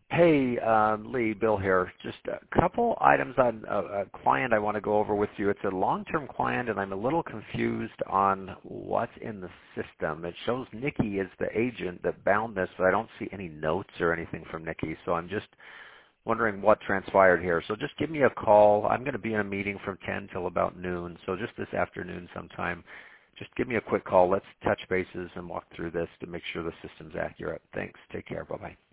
Hey, Lee, Bill here. Just a couple items on a client I want to go over with you. It's a long-term client, and I'm a little confused on what's in the system. It shows Nikki as the agent that bound this, but I don't see any notes or anything from Nikki, so I'm just wondering what transpired here. So just give me a call. I'm going to be in a meeting from 10 till about noon, so just this afternoon sometime. Just give me a quick call. Let's touch bases and walk through this to make sure the system's accurate. Thanks. Take care. Bye-bye.